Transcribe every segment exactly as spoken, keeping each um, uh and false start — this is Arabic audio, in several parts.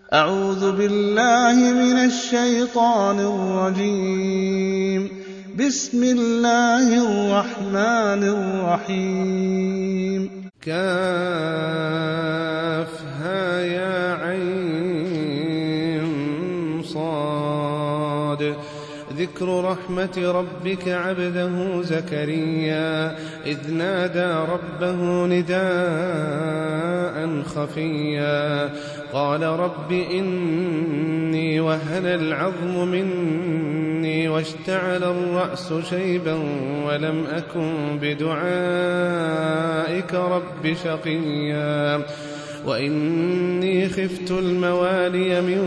أعوذ بالله من الشيطان الرجيم. بسم الله الرحمن الرحيم. كافها يا عين صاد. ذكر رحمة ربك عبده زكريا إذ نادى ربه نداء خفيا قال رب إني وهن العظم مني واشتعل الرأس شيبا ولم أكن بدعائك رب شقيا وإني خفت الموالي من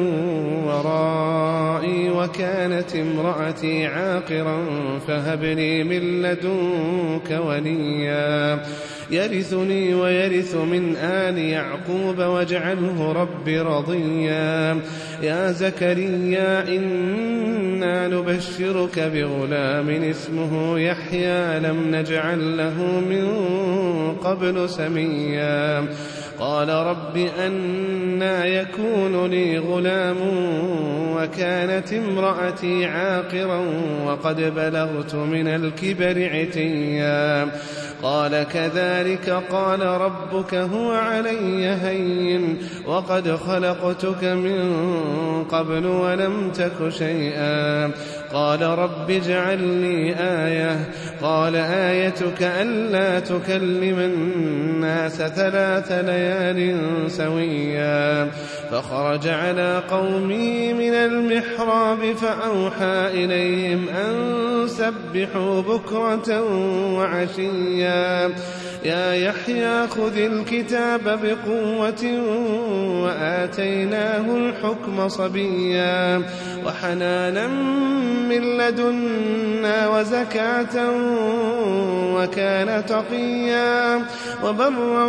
ورائي وكانت امرأتي عاقرا فهب لي من لدنك وليا يرثني ويرث من آل يعقوب واجعله رب رضيا. يا زكريا إنا نبشرك بغلام اسمه يحيى لم نجعل له من قبل سميا قال رب أنى يكون لي غلام وكانت امرأتي عاقرا وقد بلغت من الكبر عتيا قال كذلك قال ربك هو علي هين وقد خلقتك من قبل ولم تك شيئا قال رب اجعل لي آية قال آيتك ألا تكلم الناس ثلاث ليال سويا فخرج على قومه من المحراب فأوحى إليهم أن سبحوا بكرة وعشيا يا يحيى خذ الكتاب بقوة وآتيناه الحكم صبيا وحنانا من لدنا وزكاة وكان تقيا وبرا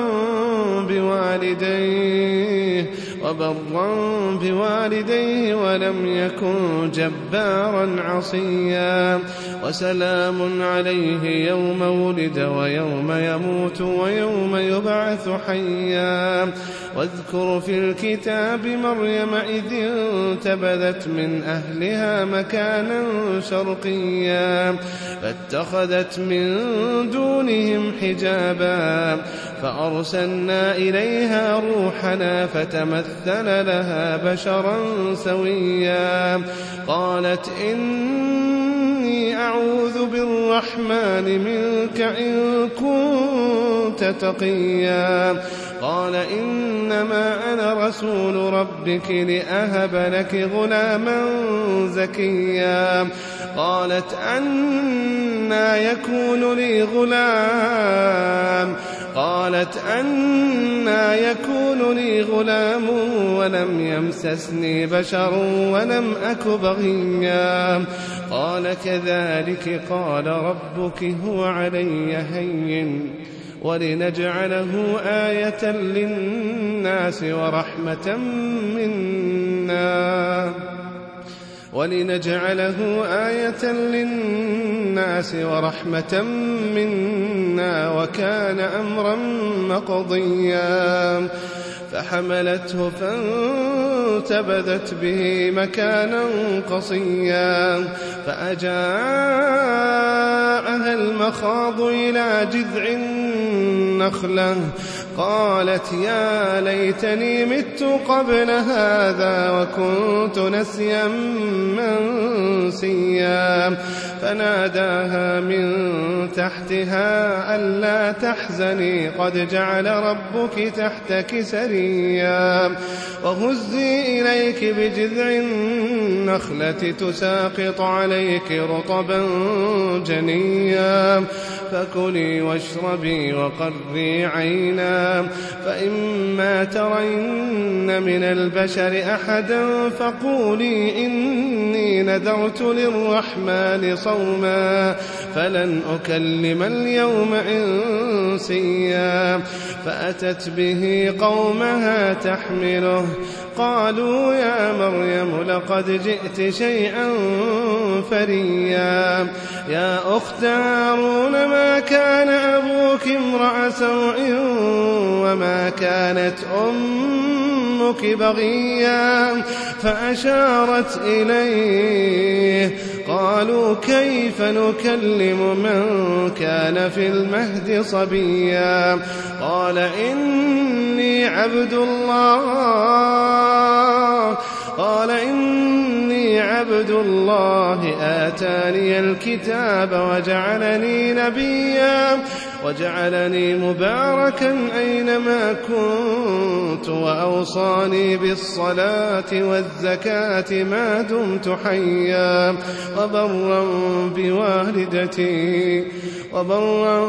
بوالديه وبرا بوالديه ولم يكن جبارا عصيا وسلام عليه يوم ولد ويوم يموت ويوم يبعث حيا واذكر في الكتاب مريم إذ انتبذت من أهلها مكانا شرقيا فاتخذت من دونهم حجابا فأرسلنا إليها روحنا فتمثل لها بشرا سويا قالت إني أعوذ بالرحمن منك إن كنت تقيا قال إنما أنا رسول ربك لأهب لك غلاما زكيا قالت أنى يكون لي غلام قالت أنى يكون لي غلام ولم يمسسني بشر ولم أك بغيا قال كذلك قال ربك هو علي هين ولنجعله آية للناس ورحمة منا ولنجعله آية للناس ورحمة منا وكان أمرا مقضيا فحملته فانتبذت به مكانا قصيا فأجاءها المخاض إلى جذع النخلة قالت يا ليتني مت قبل هذا وكنت نسيا منسيا فناداها من تحتها ألا تحزني قد جعل ربك تحتك سريا وهزي إليك بجذع النخلة تساقط عليك رطبا جنيا فكلي واشربي وقري عينا فإما ترين من البشر أحدا فقولي إني نذرت للرحمن صوما فلن أكلم اليوم إنسيا فأتت به قومها تحمله قالوا يا مريم لقد جئت شيئا فريا يا أخت هارون ما كان أبوك امرأ سوء وما كانت أمك بغيا فأشارت إليه قالوا كيف نكلم من كان في المهد صبيا قال إني عبد الله قال إني عبد الله آتاني الكتاب وجعلني نبيا وجعلني مباركا أينما كنت وأوصاني بالصلاة والزكاة ما دمت حيا وبرا بوالدتي وبرا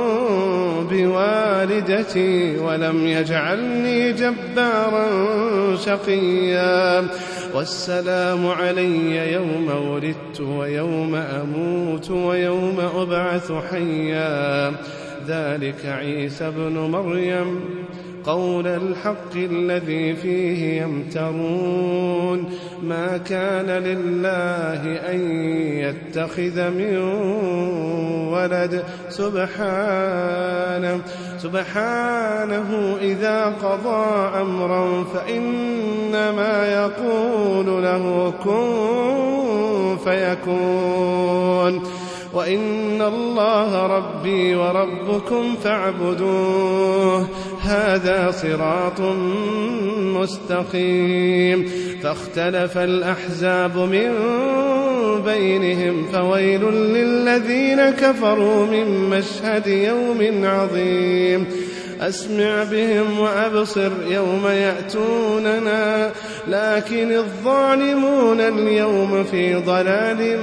بوالدتي ولم يجعلني جبارا شقيا والسلام علي يوم ولدت ويوم أموت ويوم أبعث حيا ذلك عيسى ابن مريم قول الحق الذي فيه يمترون ما كان لله أن يتخذ من ولد سبحانه سبحانه إذا قضى أمرا فإنما يقول له كن فيكون وإن الله ربي وربكم فاعبدوه هذا صراط مستقيم فاختلف الأحزاب من بينهم فويل للذين كفروا من مشهد يوم عظيم أسمع بهم وأبصر يوم يأتوننا لكن الظالمون اليوم في ضلال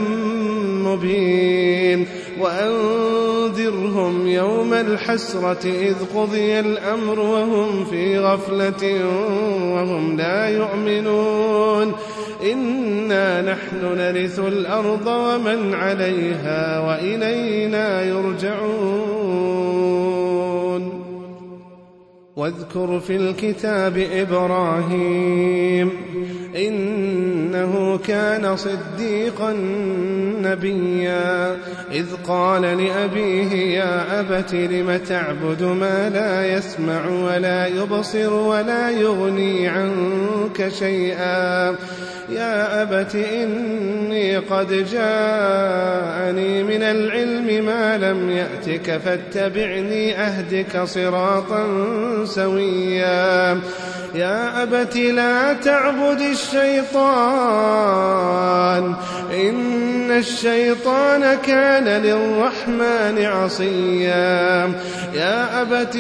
مبين وأنذرهم يوم الحسرة إذ قضي الأمر وهم في غفلة وهم لا يؤمنون إنا نحن نرث الأرض ومن عليها وإلينا يرجعون واذكر في الكتاب إبراهيم إنه كان صديقا نبيا إذ قال لأبيه يا أبت لم تعبد ما لا يسمع ولا يبصر ولا يغني عنك شيئا يا أبت إني قد جاءني من العلم ما لم يأتك فاتبعني أهدك صراطا سويا يا أبت لا تعبد الشيطان إن الشيطان كان للرحمن عصيا يا أبت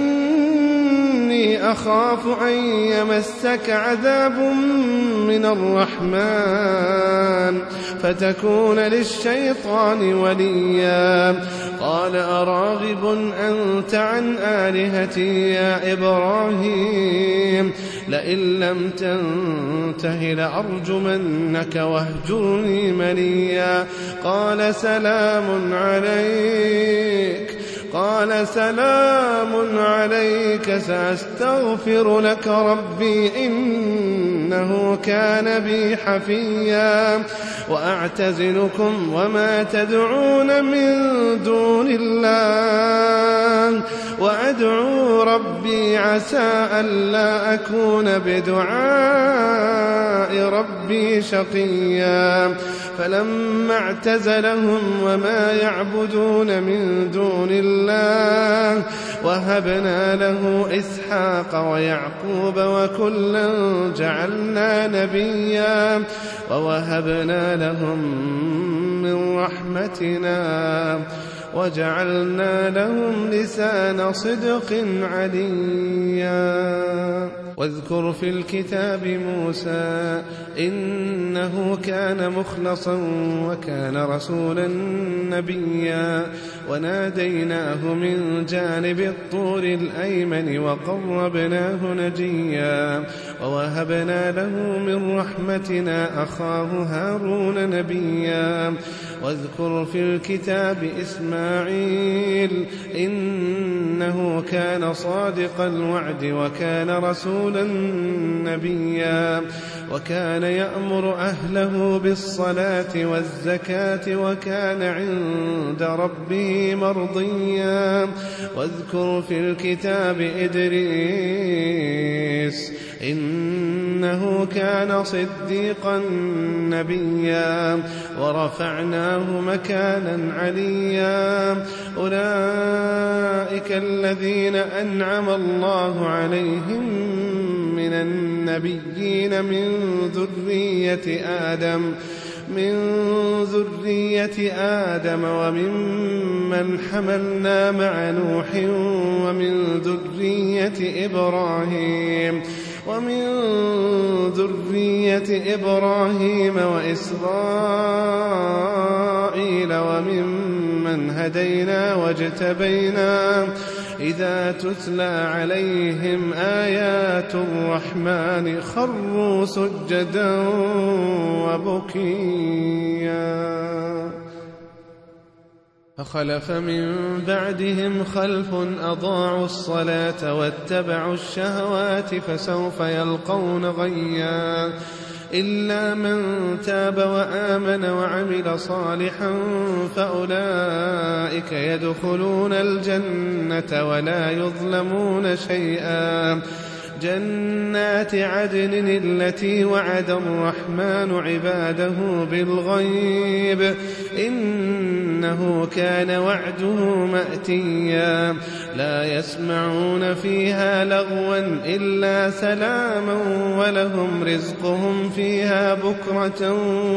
إني أخاف أن يمسك عذاب من الرحمن فتكون للشيطان وليا قال أراغب أنت عن آلهتي يا إبراهيم لئن لم تنته لأرجمنك واهجرني مليا قال سلام عليك قال سلام عليك سأستغفر لك ربي إنه كان بي حفيا وأعتزلكم وما تدعون من دون الله وأدعو ربي عسى ألا أكون بدعاء ربي شقيا فلما اعتزلهم وما يعبدون من دون الله وهبنا له إسحاق ويعقوب وكلا جعلنا نبيا ووهبنا لهم من رحمتنا وجعلنا لهم لسان صدق عليا واذكر في الكتاب موسى إنه كان مخلصا وكان رسولا نبيا وناديناه من جانب الطور الأيمن وقربناه نجيا ووهبنا له من رحمتنا أخاه هارون نبيا واذكر في الكتاب إسماعيل إنه كان صادق الوعد وكان رسولا نبيا وكان يأمر أهله بالصلاة والزكاة وكان عند ربه مرضيا واذكر في الكتاب إدريس إنه كان صديقا نبيا ورفعناه مكانا عليا أولئك الذين أنعم الله عليهم من النبيين من ذرية آدم من ذرية آدم وممن حملنا مع نوح ومن ذرية إبراهيم ومن ذرية إبراهيم وإسرائيل وممن هدينا واجتبينا إذا تتلى عليهم آيات الرحمن خروا سجدا وبكيا فخلف من بعدهم خلف أضاعوا الصلاة واتبعوا الشهوات فسوف يلقون غيا إلا من تاب وآمن وعمل صالحا فأولئك يدخلون الجنة ولا يظلمون شيئا جنات عدن التي وعد الرحمن عباده بالغيب إنه كان وعده مأتيا لا يسمعون فيها لغوا إلا سلاما ولهم رزقهم فيها بكرة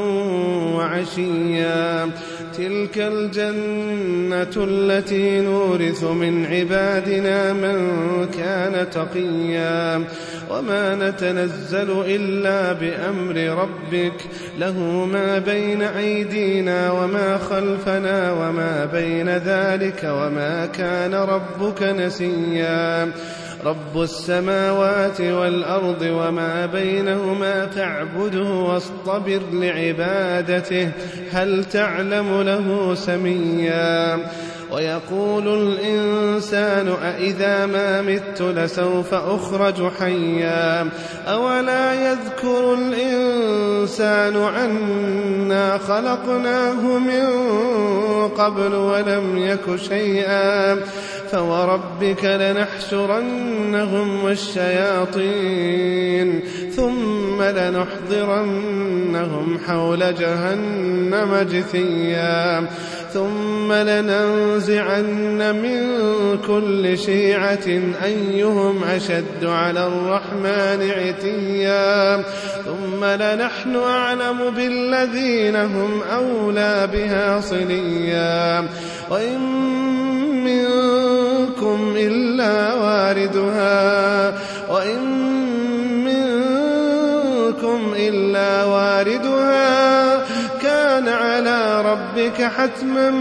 وعشيا تلك الجنة التي نورث من عبادنا من كان تقيا وما نتنزل إلا بأمر ربك له ما بين أيدينا وما خلفنا وما بين ذلك وما كان ربك نسيا رب السماوات والأرض وما بينهما فاعبده واصطبر لعبادته هل تعلم له سميا ويقول الإنسان أإذا ما مت لسوف أخرج حيا أولا يذكر الإنسان أنا خلقناه من قبل ولم يك شيئا فوربك لنحشرنهم والشياطين ثم لنحضرنهم حول جهنم جثيا ثم لننزعن من كل شيعة أيهم أشد على الرحمن عتيا ثم لنحن أعلم بالذين هم أولى بها صليا وإن منكم إلا واردها وإن منكم إلا واردها كان على ربك حتما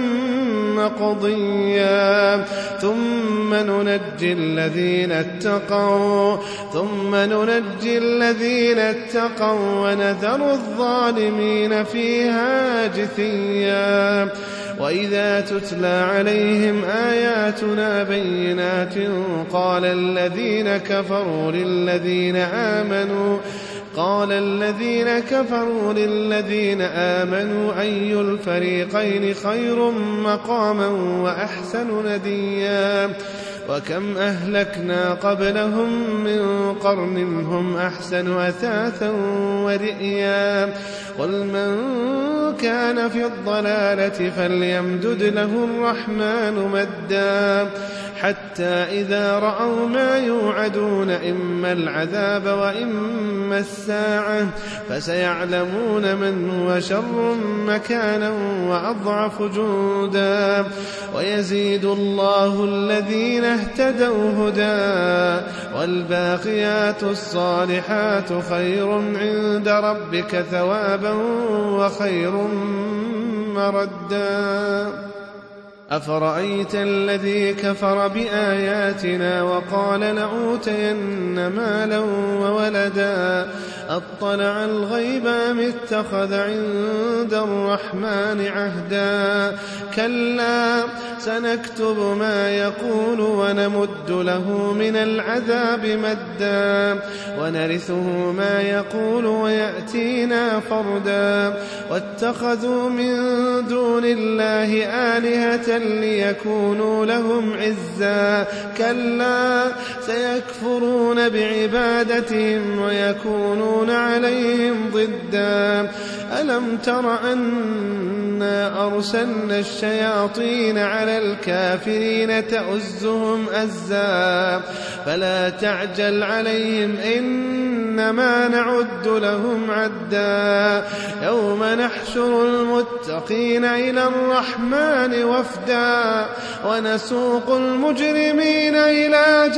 مقضيا ثم ننجي الذين اتقوا ثم ننجي الذين اتقوا ونذر الظالمين فيها جثيا وإذا تتلى عليهم آياتنا بينات قال الذين كفروا للذين آمنوا قال الذين كفروا للذين آمنوا أي الفريقين خير مقاما وأحسن نديا وكم أهلكنا قبلهم من قرن هم أحسن أثاثا ورئيا قل من كان في الضلالة فليمدد له الرحمن مدا حتى إذا رأوا ما يوعدون إما العذاب وإما الساعة فسيعلمون من هو شر مكانا وأضعف جندا ويزيد الله الذين اهتدوا هدى والباقيات الصالحات خير عند ربك ثوابا وخير مردا أفرأيت الذي كفر بآياتنا وقال لأوتين مالا وولدا أطلع الغيب أم اتخذ عند الرحمن عهدا كلا سنكتب ما يقول ونمد له من العذاب مدا ونرثه ما يقول ويأتينا فردا واتخذوا من دون الله آلهة ليكونوا لهم عزا كلا سيكفرون بعبادتهم ويكونون عليهم ضدا ألم تر أنا أرسلنا الشياطين على الكافرين تؤزهم أزا فلا تعجل عليهم إنما نعد لهم عدا يوم نحشر المتقين إلى الرحمن وفدا ونسوق المجرمين إلى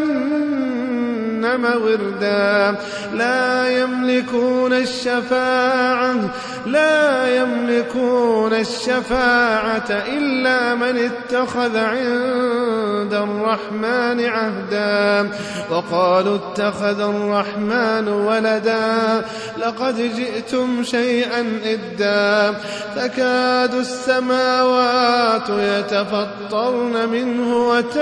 جهنم وردا لا يملكون الشفاعة لا يملكون الشفاعة إلا من اتخذ عند الرحمن عهدا وقالوا اتخذ الرحمن ولدا لقد جئتم شيئا إدا تكاد السماوات يتفطرن منه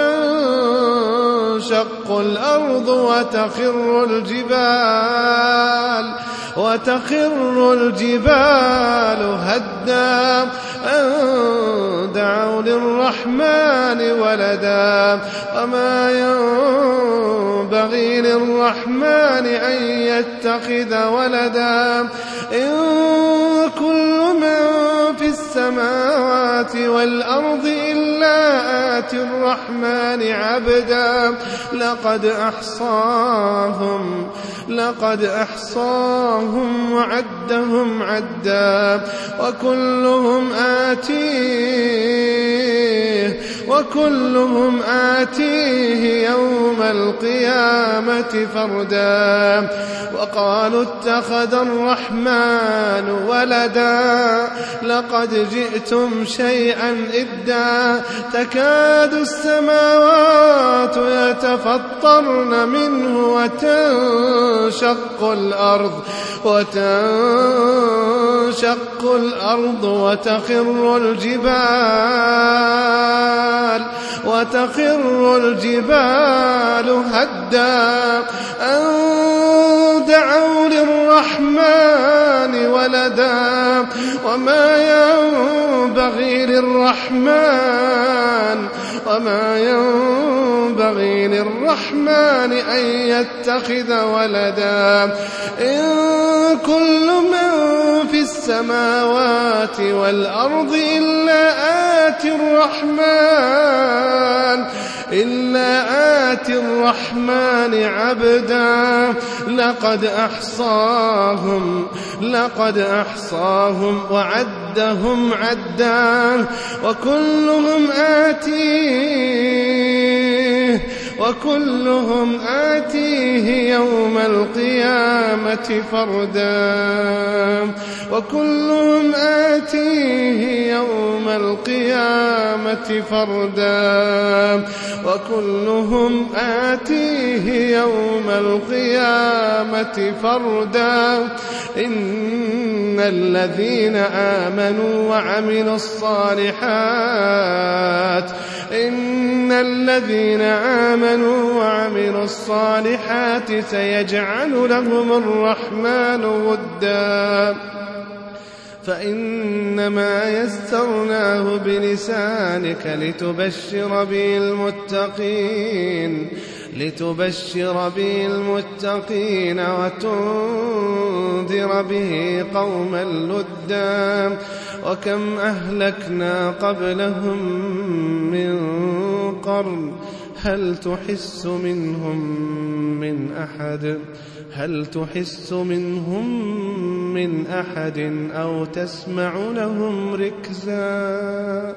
وتنشق الأرض وتخر الجبال وتخر الجبال هدا أن دعوا للرحمن ولدا وما ينبغي للرحمن أن يتخذ ولدا إن كل من في السماوات والأرض إلا آتي الرحمن عبدا لقد أحصاهم لقد أحصاهم وعدهم عدا وكلهم آتيه وكلهم آتيه يوم القيامة فردا وقالوا اتخذ الرحمن ولدا لقد جئتم شيئا إدا تكاد السماوات يتفطرن منه وتنشق الأرض وتنشق الأرض وتخر الجبال وتخر الجبال هدا أن دعوا للرحمن ولدا وما ينبغي للرحمن وما ينبغي للرحمن أن يتخذ ولدا إن كل من في السماوات والأرض إلا آتي الرحمن إلا آتي الرحمن عبدا لقد أحصاهم لقد أحصاهم وعدهم عدا وكلهم آتيه وكلهم آتيه يوم القيامة فردا وكلهم آتيه يوم القيامة فردا وكلهم آتيه يوم القيامة فردا إن الذين آمنوا وعملوا الصالحات إن الذين آمنوا وعملوا الصالحات سيجعل لهم الرحمن ودا فإنما يسرناه بلسانك لتبشر به المتقين لتبشر به المتقين وتنذر به قوما لدا وكم أهلكنا قبلهم من قرن هل تحس منهم من أحد هل تحس منهم من أحد أو تسمع لهم ركزا